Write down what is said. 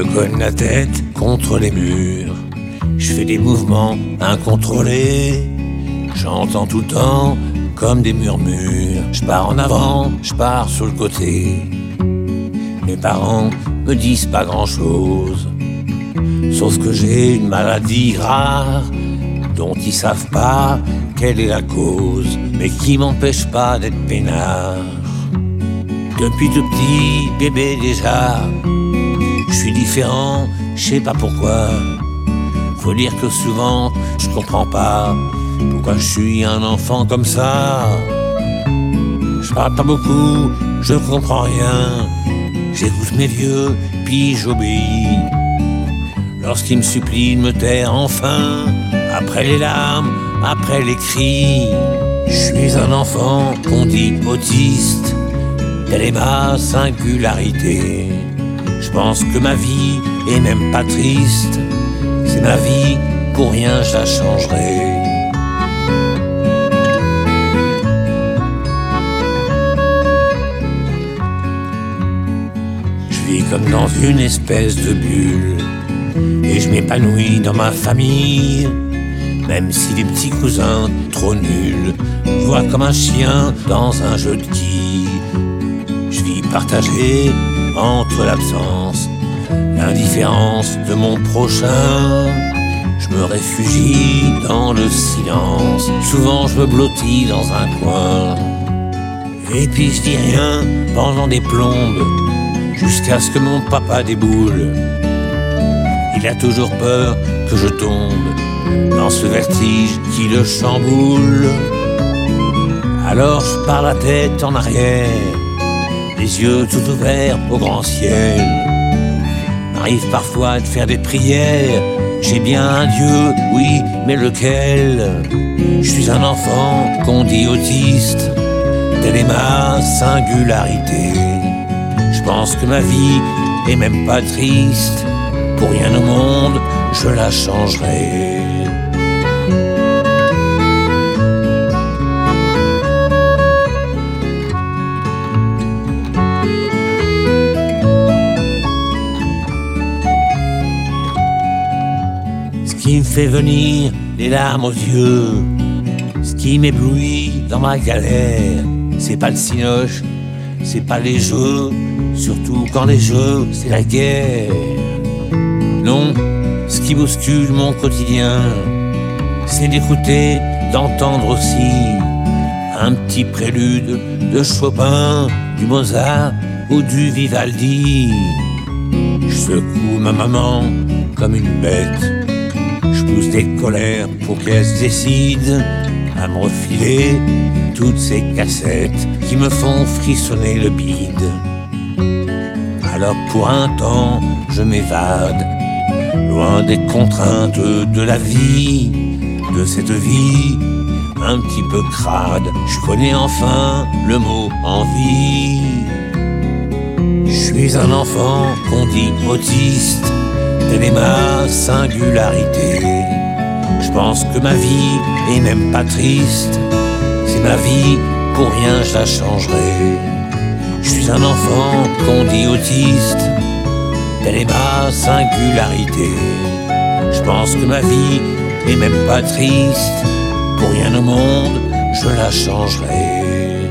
me cogne la tête contre les murs. Je fais des mouvements incontrôlés. J'entends tout le temps comme des murmures. Je pars en avant, je pars sur le côté. Mes parents me disent pas grand-chose, sauf que j'ai une maladie rare dont ils savent pas quelle est la cause, mais qui m'empêche pas d'être peinard. Depuis tout petit bébé déjà, je suis différent, je sais pas pourquoi. Faut dire que souvent je comprends pas pourquoi je suis un enfant comme ça. Je parle pas beaucoup, je comprends rien. J'écoute mes vieux, puis j'obéis. Lorsqu'ils me supplient de me taire enfin, après les larmes, après les cris. Je suis un enfant qu'on dit autiste, telle est ma singularité. Je pense que ma vie est même pas triste, c'est ma vie, pour rien je la changerai. Je vis comme dans une espèce de bulle, et je m'épanouis dans ma famille, même si les petits cousins trop nuls voient comme un chien dans un jeu de quilles. Je vis partagé entre l'absence, l'indifférence de mon prochain. Je me réfugie dans le silence, souvent je me blottis dans un coin. Et puis je dis rien pendant des plombes, jusqu'à ce que mon papa déboule. Il a toujours peur que je tombe dans ce vertige qui le chamboule. Alors je pars la tête en arrière, les yeux tout ouverts au grand ciel. M'arrive parfois de faire des prières, j'ai bien un Dieu, oui, mais lequel? Je suis un enfant qu'on dit autiste, telle est ma singularité. Je pense que ma vie est même pas triste, pour rien au monde je la changerai. Ce qui me fait venir les larmes aux yeux, ce qui m'éblouit dans ma galère, c'est pas le cinoche, c'est pas les jeux, surtout quand les jeux c'est la guerre. Non, ce qui bouscule mon quotidien, c'est d'écouter, d'entendre aussi un petit prélude de Chopin, du Mozart ou du Vivaldi. Je secoue ma maman comme une bête, je pousse des colères pour qu'elle se décide à me refiler toutes ces cassettes qui me font frissonner le bide. Alors pour un temps, je m'évade, loin des contraintes de la vie, de cette vie un petit peu crade. Je connais enfin le mot envie. Je suis un enfant qu'on dit autiste, telle est ma singularité. Je pense que ma vie est même pas triste, c'est ma vie, pour rien je la changerai. Je suis un enfant qu'on dit autiste, telle est ma singularité. Je pense que ma vie est même pas triste, pour rien au monde je la changerai.